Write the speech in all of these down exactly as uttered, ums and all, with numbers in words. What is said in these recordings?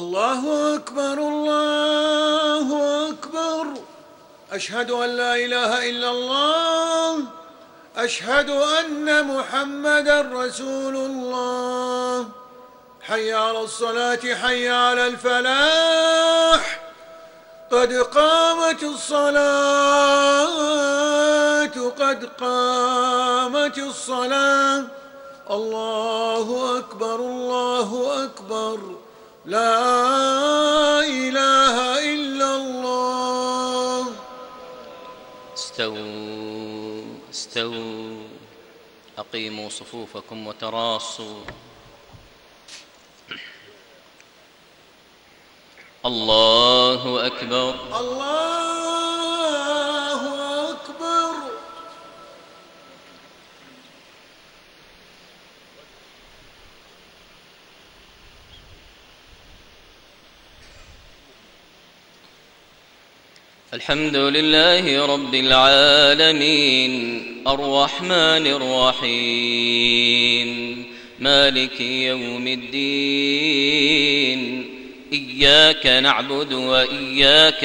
الله أكبر الله أكبر. أشهد أن لا إله إلا الله. أشهد أن محمدًا رسول الله. حي على الصلاة حي على الفلاح. قد قامت الصلاة قد قامت الصلاة. الله أكبر الله أكبر. لا إله إلا الله. استووا استووا أقيموا صفوفكم وتراصوا. الله أكبر الله أكبر. الحمد لله رب العالمين الرحمن الرحيم مالك يوم الدين إياك نعبد وإياك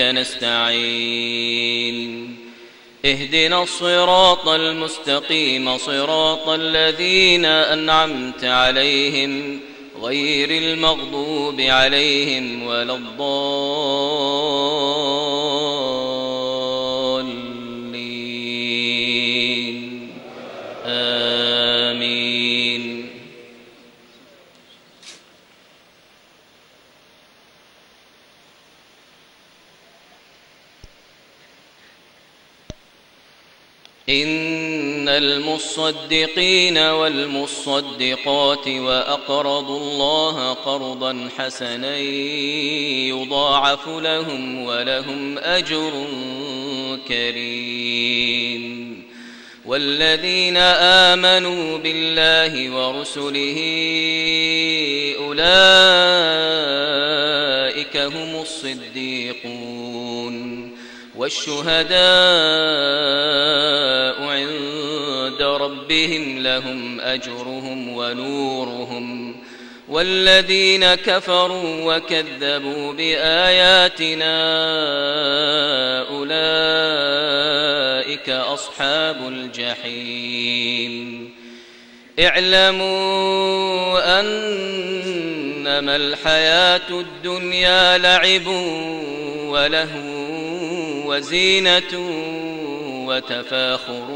نستعين اهدنا الصراط المستقيم صراط الذين أنعمت عليهم غير المغضوب عليهم ولا الضالين آمين. إن المصدقين والمصدقات وأقرضوا الله قرضا حسنا يضاعف لهم ولهم أجر كريم. والذين آمنوا بالله ورسله أولئك هم الصديقون والشهداء عند ربهم لهم أجرهم ونورهم. والذين كفروا وكذبوا بآياتنا أولئك أصحاب الجحيم. اعلموا أنما الحياة الدنيا لعب ولهو وزينة وتفاخر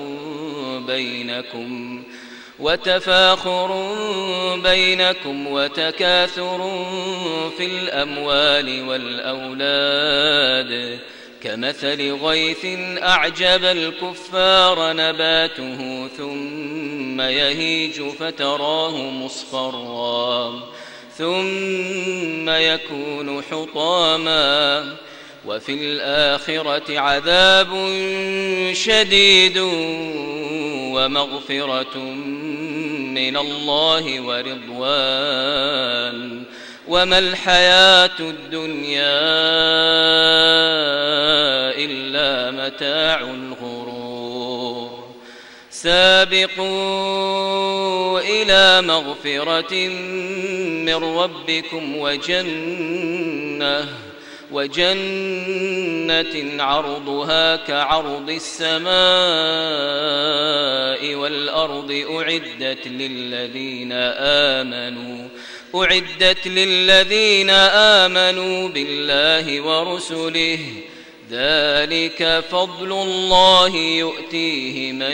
بينكم وتفاخر بينكم وتكاثر في الأموال والأولاد كمثل غيث أعجب الكفار نباته ثم يهيج فتراه مصفرا ثم يكون حطاما وفي الآخرة عذاب شديد ومغفرة من الله ورضوان وما الحياة الدنيا إلا متاع الغرور. سابقوا إلى مغفرة من ربكم وجنة وجنة عرضها كعرض السماء والأرض أعدت للذين آمنوا أعدت للذين آمنوا بالله ورسله ذلك فضل الله يؤتيه من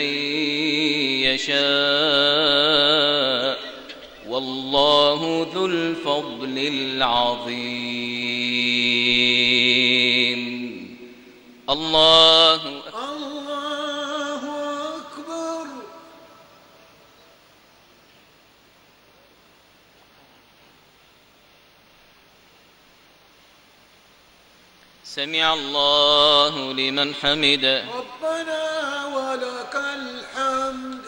يشاء والله ذو الفضل العظيم. الله الله أكبر. سمع الله لمن حمده. ربنا ولك الحمد.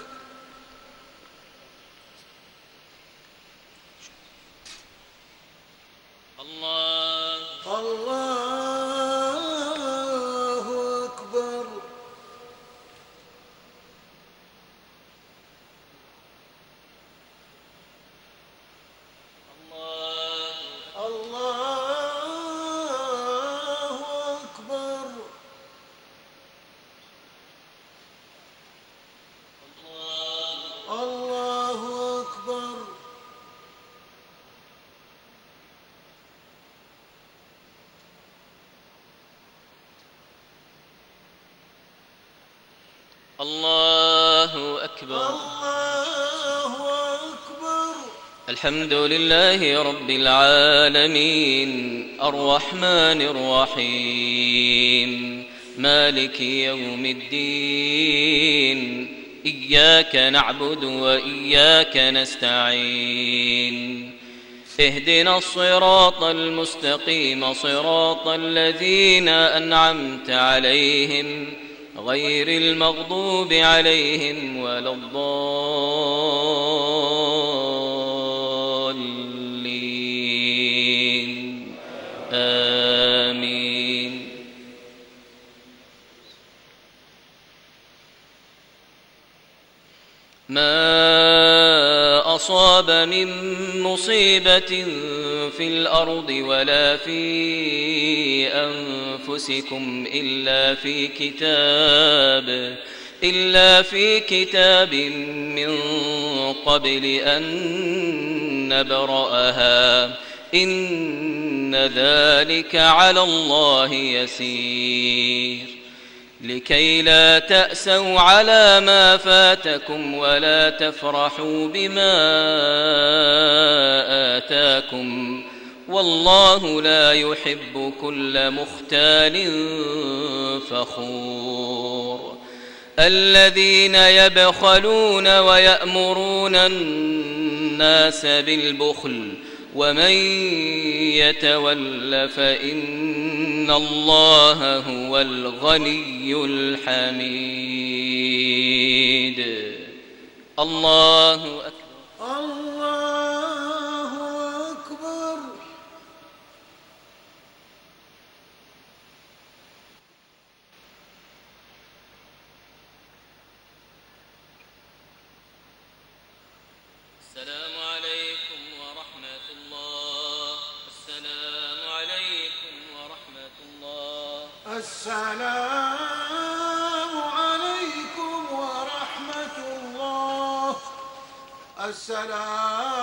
الله الله أكبر. الله الله الله أكبر. الله أكبر. الحمد لله رب العالمين الرحمن الرحيم مالك يوم الدين إياك نعبد وإياك نستعين اهدنا الصراط المستقيم صراط الذين أنعمت عليهم غير المغضوب عليهم ولا الضالين آمين. ما أصاب من مصيبة في الأرض ولا في أنفسكم إلا في كتاب إلا في كتاب من قبل أن نبرأها إن ذلك على الله يسير لكي لا تأسوا على ما فاتكم ولا تفرحوا بما آتاكم والله لا يحب كل مختال فخور الذين يبخلون ويأمرون الناس بالبخل ومن يتول فإن الله هو الغني الحميد. الله أكبر. الله أكبر. السلام عليكم ورحمة الله. السلام عليكم ورحمة الله. السلام عليكم ورحمة الله. السلام